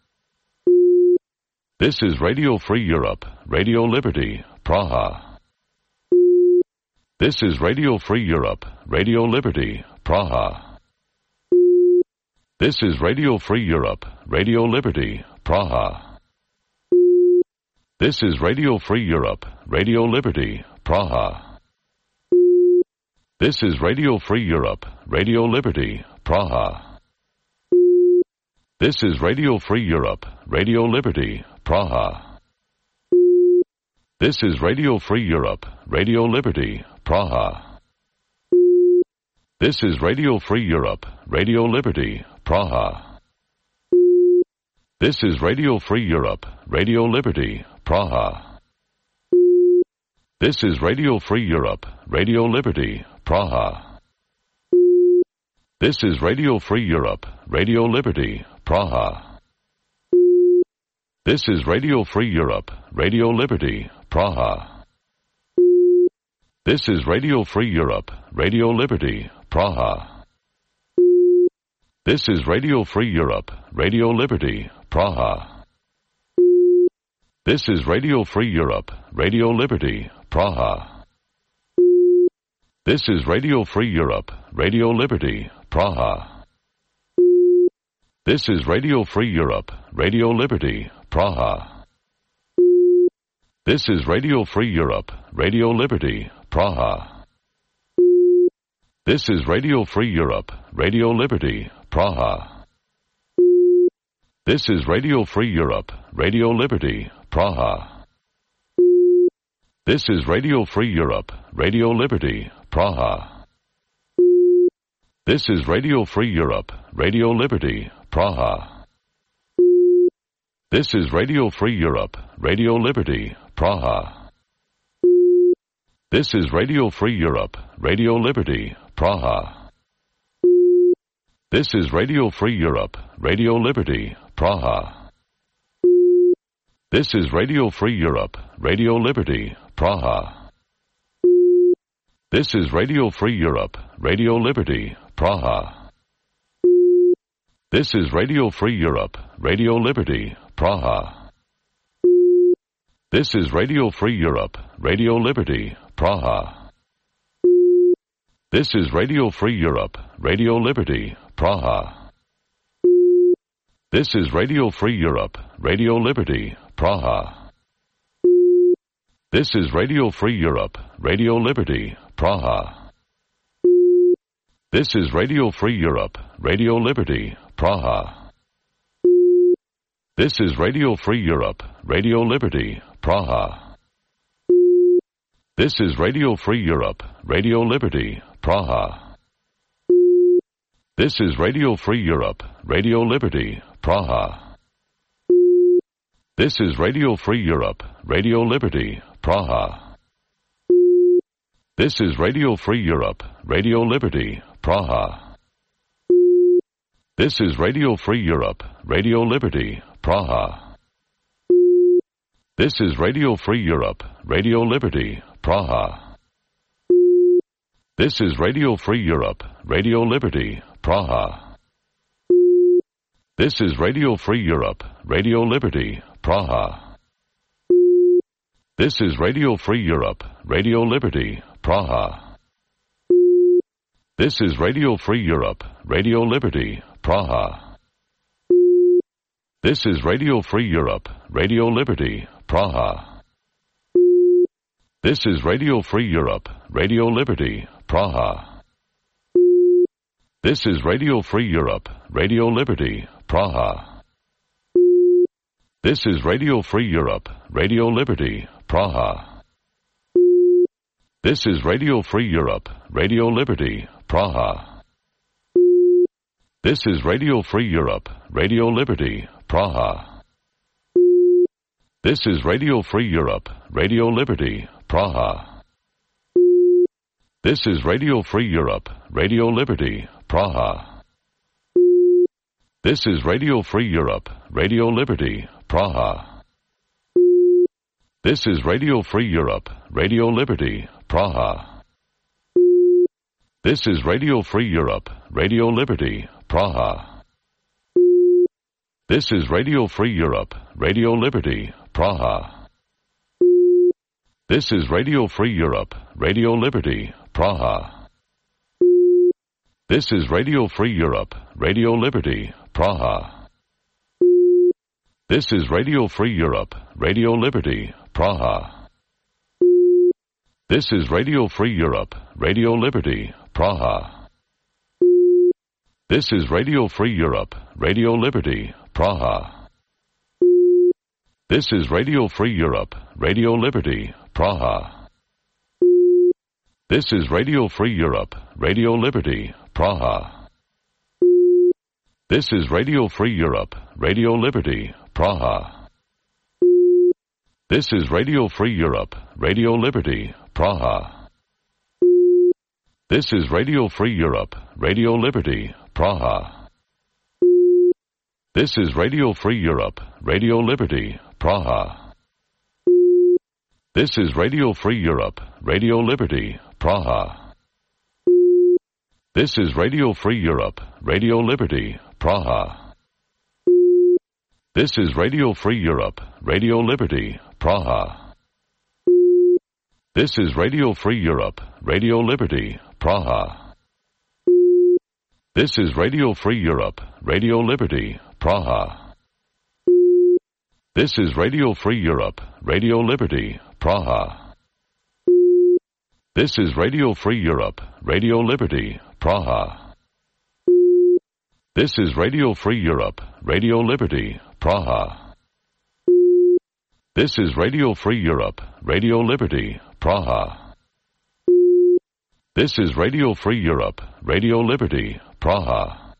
This is Radio Free Europe, Radio Liberty, Praha. This is Radio Free Europe, Radio Liberty, Praha. This is Radio Free Europe, Radio Liberty, Praha. This is Radio Free Europe, Radio Liberty, Praha. This is Radio Free Europe, Radio Liberty, Praha. This is Radio Free Europe, Radio Liberty, Praha. This is Radio Free Europe, Radio Liberty, Praha. This is Radio Free Europe, Radio Liberty, Praha. This is Radio Free Europe, Radio Liberty, Praha. This is Radio Free Europe, Radio Liberty, Praha. This is Radio Free Europe, Radio Liberty, Praha. This is Radio Free Europe, Radio Liberty, Praha. This is Radio Free Europe, Radio Liberty, Praha. This is Radio Free Europe, Radio Liberty, Praha. This is Radio Free Europe, Radio Liberty, Praha. This is Radio Free Europe, Radio Liberty, Praha. This is Radio Free Europe, Radio Liberty, Praha. This is Radio Free Europe, Radio Liberty, Praha. This is Radio Free Europe, Radio Liberty, Praha. This is Radio Free Europe, Radio Liberty, Praha. This is Radio Free Europe, Radio Liberty, Praha. This is Radio Free Europe, Radio Liberty, Praha. This is Radio Free Europe, Radio Liberty, Praha. This is Radio Free Europe, Radio Liberty, Praha. This is Radio Free Europe, Radio Liberty, Praha. This is Radio Free Europe, Radio Liberty, Praha. This is Radio Free Europe, Radio Liberty, Praha. This is Radio Free Europe, Radio Liberty, Praha. This is Radio Free Europe, Radio Liberty, Praha. This is Radio Free Europe, Radio Liberty, Praha. This is Radio Free Europe, Radio Liberty, Praha. This is Radio Free Europe, Radio Liberty, Praha. This is Radio Free Europe, Radio Liberty, Praha. This is Radio Free Europe, Radio Liberty, Praha. This is Radio Free Europe, Radio Liberty, Praha. This is Radio Free Europe, Radio Liberty, Praha. This is Radio Free Europe, Radio Liberty, Praha. This is Radio Free Europe, Radio Liberty, Praha. This is Radio Free Europe, Radio Liberty, Praha. This is Radio Free Europe, Radio Liberty, Praha. This is Radio Free Europe, Radio Liberty, Praha. This is Radio Free Europe, Radio Liberty, Praha. This is Radio Free Europe, Radio Liberty, Praha. This is Radio Free Europe, Radio Liberty, Praha. This is Radio Free Europe, Radio Liberty, Praha. This is Radio Free Europe, Radio Liberty, Praha. This is Radio Free Europe, Radio Liberty, Praha. This is Radio Free Europe, Radio Liberty, Praha. This is Radio Free Europe, Radio Liberty, Praha. This is Radio Free Europe, Radio Liberty, Praha. This is Radio Free Europe, Radio Liberty, Praha. This is Radio Free Europe, Radio Liberty, Praha. This is Radio Free Europe, Radio Liberty, Praha. This is Radio Free Europe, Radio Liberty, Praha. This is Radio Free Europe, Radio Liberty, Praha. This is Radio Free Europe, Radio Liberty, Praha. This is Radio Free Europe, Radio Liberty, Praha. This is Radio Free Europe, Radio Liberty, Praha. This is Radio Free Europe, Radio Liberty, Praha. This is Radio Free Europe, Radio Liberty, Praha. This is Radio Free Europe, Radio Liberty, Praha. This is Radio Free Europe, Radio Liberty, Praha. This is Radio Free Europe, Radio Liberty, Praha. This is Radio Free Europe, Radio Liberty, Praha. This is Radio Free Europe, Radio Liberty, Praha. This is Radio Free Europe, Radio Liberty, Praha. This is Radio Free Europe, Radio Liberty, Praha. This is Radio Free Europe, Radio Liberty, Praha. This is Radio Free Europe, Radio Liberty, Praha. This is Radio Free Europe, Radio Liberty, Praha. This is Radio Free Europe, Radio Liberty, Praha. This is Radio Free Europe, Radio Liberty, Praha. This is Radio Free Europe, Radio Liberty, Praha. This is Radio Free Europe, Radio Liberty, Praha. This is Radio Free Europe, Radio Liberty, Praha. This is Radio Free Europe, Radio Liberty, Praha. This is Radio Free Europe, Radio Liberty, Praha.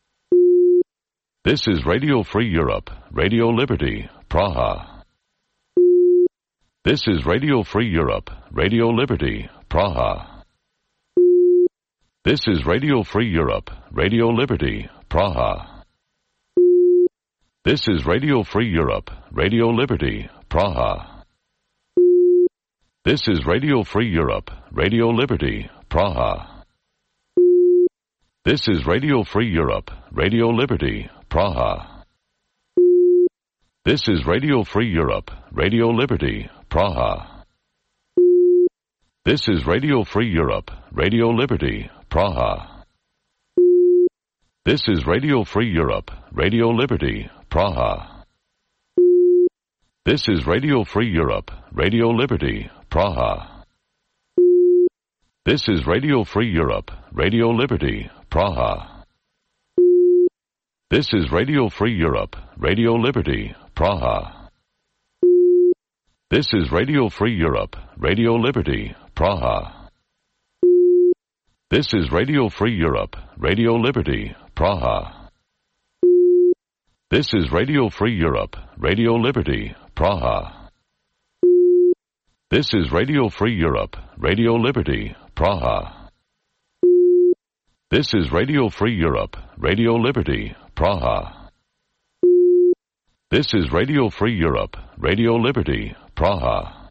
This is Radio Free Europe, Radio Liberty, Praha. This is Radio Free Europe, Radio Liberty, Praha. This is Radio Free Europe, Radio Liberty, Praha. This is Radio Free Europe, Radio Liberty, Praha. This is Radio Free Europe, Radio Liberty, Praha. This is Radio Free Europe, Radio Liberty, Praha. This is Radio Free Europe, Radio Liberty, Praha. This is Radio Free Europe, Radio Liberty, Praha. This is Radio Free Europe, Radio Liberty, Praha. This is Radio Free Europe, Radio Liberty, Praha. This is Radio Free Europe, Radio Liberty, Praha. This is Radio Free Europe, Radio Liberty, Praha. This is Radio Free Europe, Radio Liberty, Praha. This is Radio Free Europe, Radio Liberty, Praha. This is Radio Free Europe, Radio Liberty, Praha. This is Radio Free Europe, Radio Liberty, Praha. This is Radio Free Europe, Radio Liberty, Praha. This is Radio Free Europe, Radio Liberty, Praha.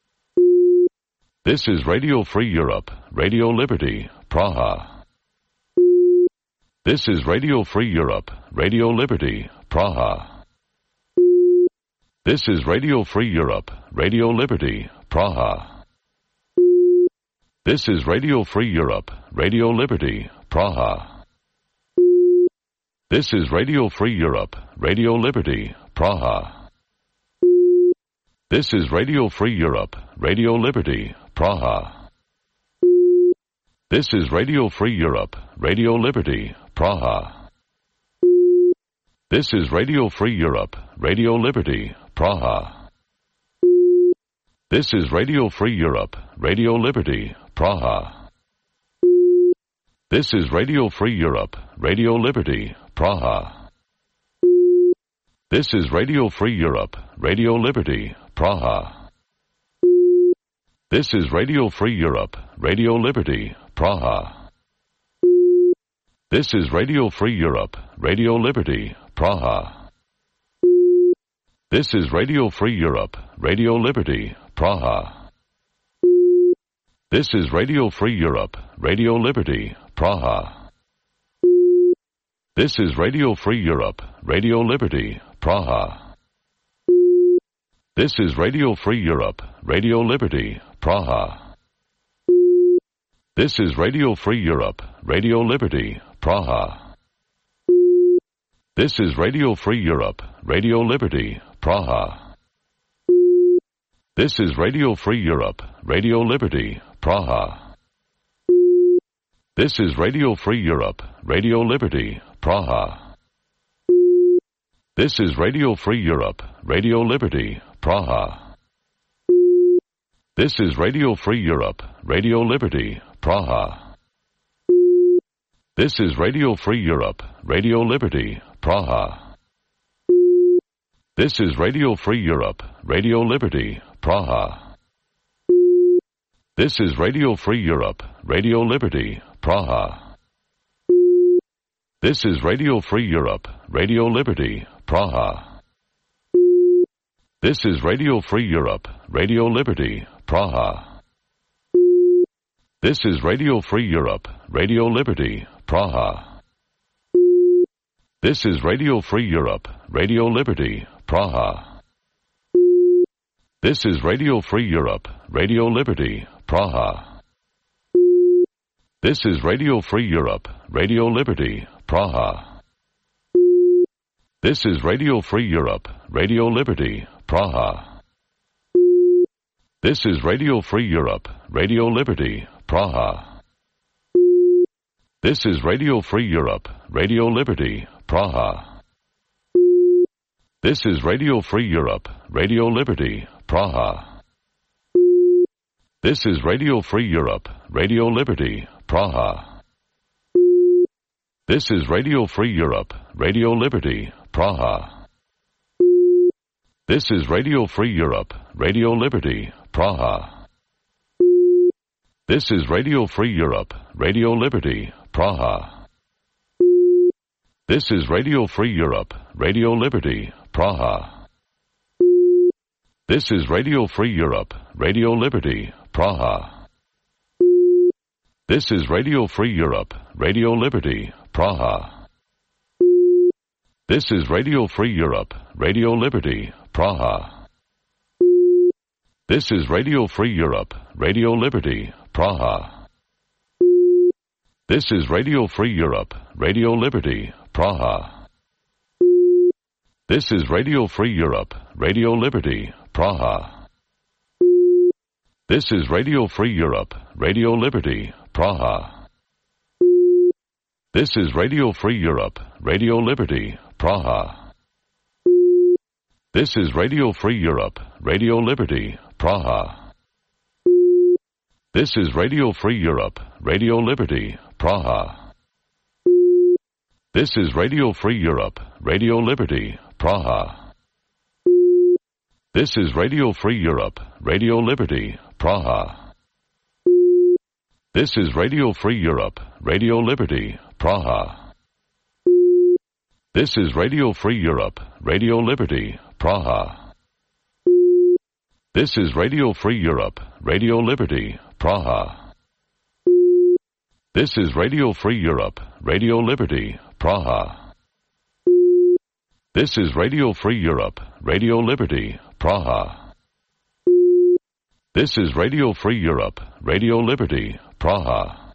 This is Radio Free Europe, Radio Liberty, Praha. This is Radio Free Europe, Radio Liberty, Praha. This is Radio Free Europe, Radio Liberty, Praha. This is Radio Free Europe, Radio Liberty, Praha. This is Radio Free Europe, Radio Liberty, Praha. This is Radio Free Europe, Radio Liberty, Praha. This is Radio Free Europe, Radio Liberty, Praha. This is Radio Free Europe, Radio Liberty, Praha. This is Radio Free Europe, Radio Liberty, Praha. This is Radio Free Europe, Radio Liberty, Praha. This is Radio Free Europe, Radio Liberty, Praha. This is Radio Free Europe, Radio Liberty, Praha. This is Radio Free Europe, Radio Liberty, Praha. This is Radio Free Europe, Radio Liberty, Praha. This is Radio Free Europe, Radio Liberty, Praha. This is Radio Free Europe, Radio Liberty, Praha. This is Radio Free Europe, Radio Liberty, Praha. This is Radio Free Europe, Radio Liberty, Praha. This is Radio Free Europe, Radio Liberty, Praha. This is Radio Free Europe, Radio Liberty, Praha. This is Radio Free Europe, Radio Liberty, Praha. This is Radio Free Europe, Radio Liberty, Praha. This is Radio Free Europe, Radio Liberty, Praha. This is Radio Free Europe, Radio Liberty, Praha. This is Radio Free Europe, Radio Liberty, Praha. This is Radio Free Europe, Radio Liberty, Praha. This is Radio Free Europe, Radio Liberty, Praha. This is Radio Free Europe, Radio Liberty, Praha. This is Radio Free Europe, Radio Liberty, Praha. This is Radio Free Europe, Radio Liberty, Praha. This is Radio Free Europe, Radio Liberty, Praha. This is Radio Free Europe, Radio Liberty, Praha. This is Radio Free Europe, Radio Liberty, Praha. This is Radio Free Europe, Radio Liberty, Praha. This is Radio Free Europe, Radio Liberty, Praha. This is Radio Free Europe, Radio Liberty, Praha. This is Radio Free Europe, Radio Liberty, Praha. This is Radio Free Europe, Radio Liberty, Praha. This is Radio Free Europe, Radio Liberty, Praha. This is Radio Free Europe, Radio Liberty, Praha. This is Radio Free Europe, Radio Liberty, Praha. This is Radio Free Europe, Radio Liberty, Praha. This is Radio Free Europe, Radio Liberty, Praha. This is Radio Free Europe, Radio Liberty, Praha. This is Radio Free Europe, Radio Liberty, Praha. This is Radio Free Europe, Radio Liberty, Praha. This is Radio Free Europe, Radio Liberty, Praha. This is Radio Free Europe, Radio Liberty, Praha. This is Radio Free Europe, Radio Liberty, Praha. This is Radio Free Europe, Radio Liberty, Praha. This is Radio Free Europe, Radio Liberty, Praha. This is Radio Free Europe, Radio Liberty, Praha. This is Radio Free Europe, Radio Liberty, Praha. This is Radio Free Europe, Radio Liberty, Praha. This is Radio Free Europe, Radio Liberty, Praha. This is Radio Free Europe, Radio Liberty, Praha. This is Radio Free Europe, Radio Liberty, Praha. This is Radio Free Europe, Radio Liberty, Praha. This is Radio Free Europe, Radio Liberty, Praha.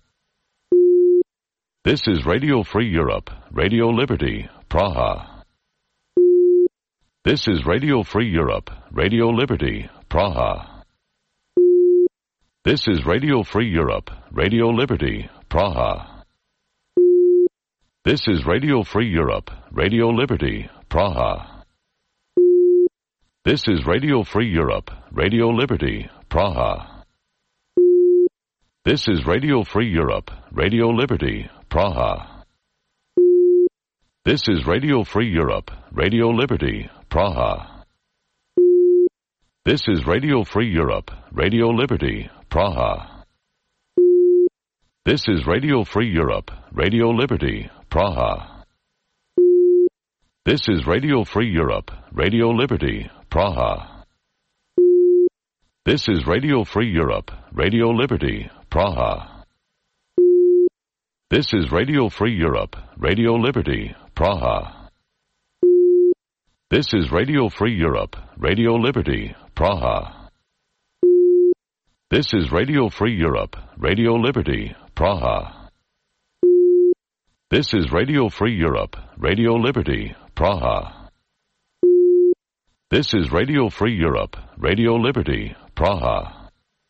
This is Radio Free Europe, Radio Liberty, Praha. This is Radio Free Europe, Radio Liberty, Praha. This is Radio Free Europe, Radio Liberty, Praha. This is Radio Free Europe, Radio Liberty, Praha. This is Radio Free Europe, Radio Liberty, Praha. This is Radio Free Europe, Radio Liberty, Praha. This is Radio Free Europe, Radio Liberty, Praha. This is Radio Free Europe, Radio Liberty, Praha. This is Radio Free Europe, Radio Liberty, Praha. This is Radio Free Europe, Radio Liberty, Praha. This is Radio Free Europe, Radio Liberty, Praha. This is Radio Free Europe, Radio Liberty, Praha. This is Radio Free Europe, Radio Liberty, Praha. This is Radio Free Europe, Radio Liberty, Praha. This is Radio Free Europe, Radio Liberty, Praha. This is Radio Free Europe, Radio Liberty, Praha.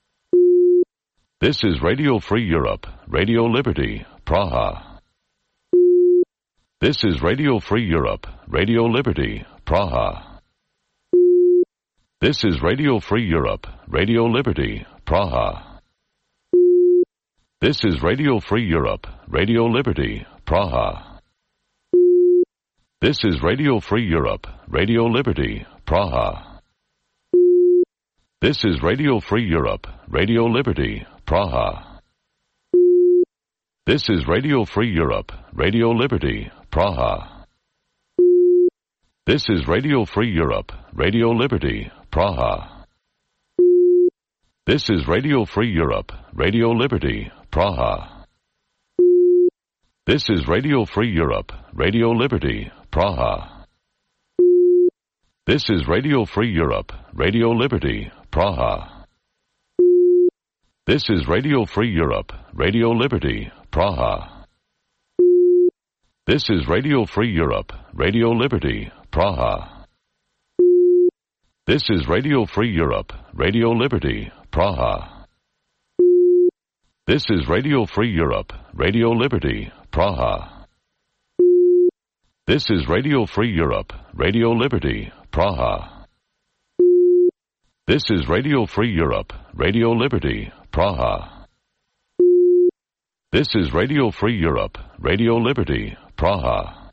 This is Radio Free Europe, Radio Liberty, Praha. This is Radio Free Europe, Radio Liberty, Praha. This is Radio Free Europe, Radio Liberty, Praha. This is Radio Free Europe, Radio Liberty, Praha. This is Radio Free Europe, Radio Liberty, Praha. This is Radio Free Europe, Radio Liberty, Praha. This is Radio Free Europe, Radio Liberty, Praha. This is Radio Free Europe, Radio Liberty, Praha. This is Radio Free Europe, Radio Liberty, Praha. This is Radio Free Europe, Radio Liberty, Praha. This is Radio Free Europe, Radio Liberty, Praha. This is Radio Free Europe, Radio Liberty, Praha. This is Radio Free Europe, Radio Liberty, Praha. This is Radio Free Europe, Radio Liberty, Praha. This is Radio Free Europe, Radio Liberty, Praha. This is Radio Free Europe, Radio Liberty, Praha. This is Radio Free Europe, Radio Liberty, Praha. This is Radio Free Europe, Radio Liberty, Praha.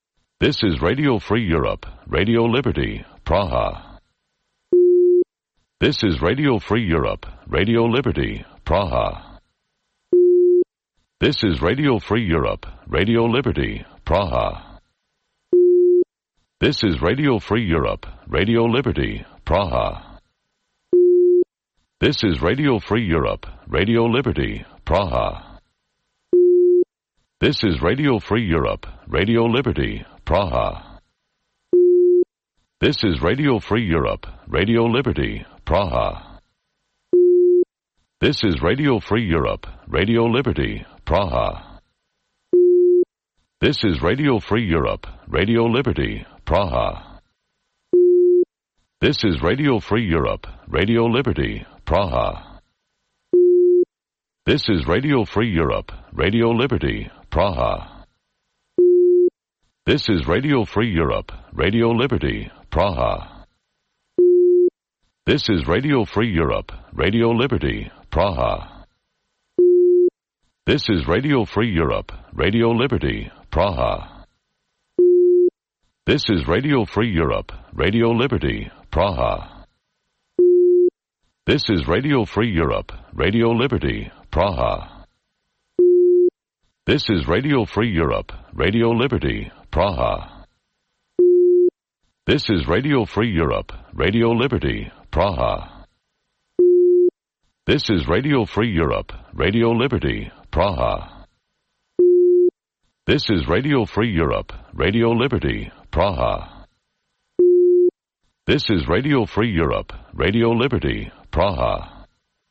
This is Radio Free Europe, Radio Liberty, Praha. This is Radio Free Europe, Radio Liberty, Praha. This is Radio Free Europe, Radio Liberty, Praha. This is Radio Free Europe, Radio Liberty, Praha. This is Radio Free Europe, Radio Liberty, Praha. This is Radio Free Europe, Radio Liberty, Praha. This is Radio Free Europe, Radio Liberty, Praha. This is Radio Free Europe, Radio Liberty, Praha. This is Radio Free Europe, Radio Liberty, Praha. This is Radio Free Europe, Radio Liberty, Praha. This is Radio Free Europe, Radio Liberty, Praha. This is Radio Free Europe, Radio Liberty, Praha. This is Radio Free Europe, Radio Liberty, Praha. This is Radio Free Europe, Radio Liberty, Praha. This is Radio Free Europe, Radio Liberty, Praha. This is Radio Free Europe, Radio Liberty, Praha. This is Radio Free Europe, Radio Liberty, Praha. This is Radio Free Europe, Radio Liberty, Praha. This is Radio Free Europe, Radio Liberty, Praha. This is Radio Free Europe, Radio Liberty, Praha. This is Radio Free Europe, Radio Liberty, Praha.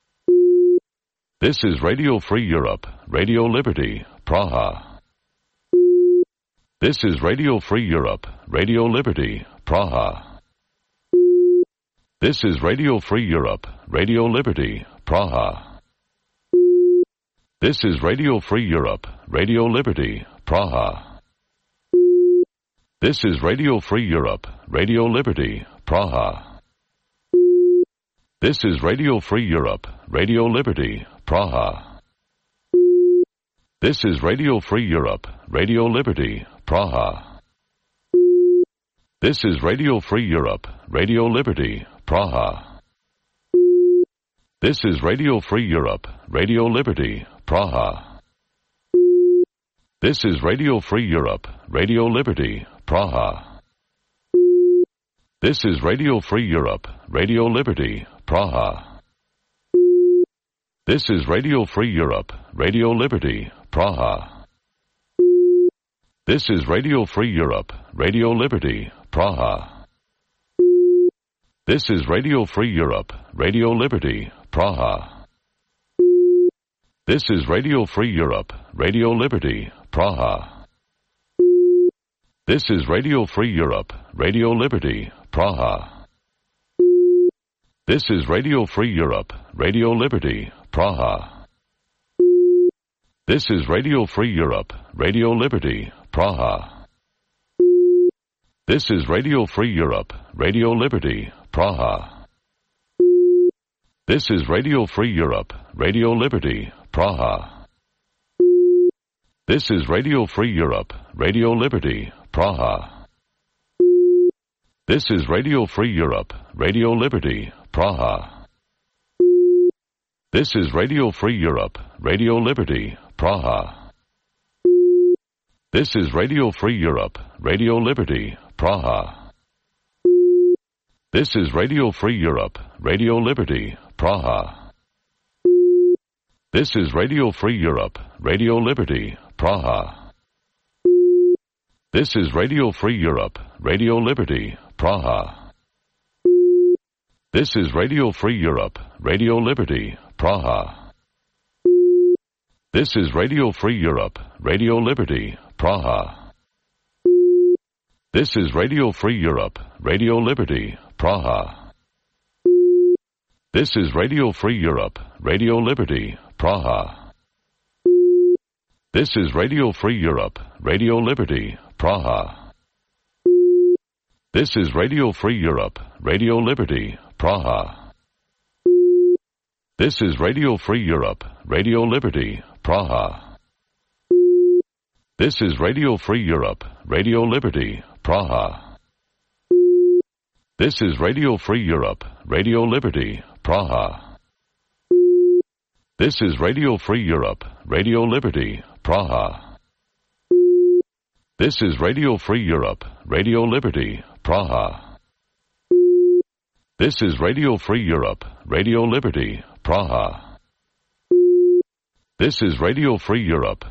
This is Radio Free Europe, Radio Liberty, Praha. This is Radio Free Europe, Radio Liberty, Praha. This is Radio Free Europe, Radio Liberty, Praha. This is Radio Free Europe, Radio Liberty, Praha. This is Radio Free Europe, Radio Liberty, Praha. This is Radio Free Europe, Radio Liberty, Praha. This is Radio Free Europe, Radio Liberty, Praha. This is Radio Free Europe, Radio Liberty, Praha. This is Radio Free Europe, Radio Liberty, Praha. This is Radio Free Europe, Radio Liberty, Praha. This is Radio Free Europe, Radio Liberty, Praha. This is Radio Free Europe, Radio Liberty, Praha. This is Radio Free Europe, Radio Liberty, Praha. This is Radio Free Europe, Radio Liberty, Praha. This is Radio Free Europe, Radio Liberty, Praha. This is Radio Free Europe, Radio Liberty, Praha. This is Radio Free Europe, Radio Liberty, Praha. This is Radio Free Europe, Radio Liberty, Praha. This is Radio Free Europe, Radio Liberty, Praha. This is Radio Free Europe, Radio Liberty, Praha. This is Radio Free Europe, Radio Liberty, Praha. This is Radio Free Europe, Radio Liberty, Praha. This is Radio Free Europe, Radio Liberty, Praha. This is Radio Free Europe, Radio Liberty, Praha. This is Radio Free Europe, Radio Liberty, Praha. This is Radio Free Europe, Radio Liberty, Praha. This is Radio Free Europe, Radio Liberty, Praha. This is Radio Free Europe, Radio Liberty, Praha. This is Radio Free Europe, Radio Liberty, Praha. This is Radio Free Europe, Radio Liberty, Praha. This is Radio Free Europe, Radio Liberty, Praha. This is Radio Free Europe, Radio Liberty, Praha. This is Radio Free Europe, Radio Liberty, Praha. This is Radio Free Europe, Radio Liberty, Praha. This is Radio Free Europe, Radio Liberty, Praha. This is Radio Free Europe, Radio Liberty, Praha. This is Radio Free Europe, Radio Liberty, Praha. This is Radio Free Europe, Radio Liberty, Praha. This is Radio Free Europe, Radio Liberty, Praha. This is Radio Free Europe,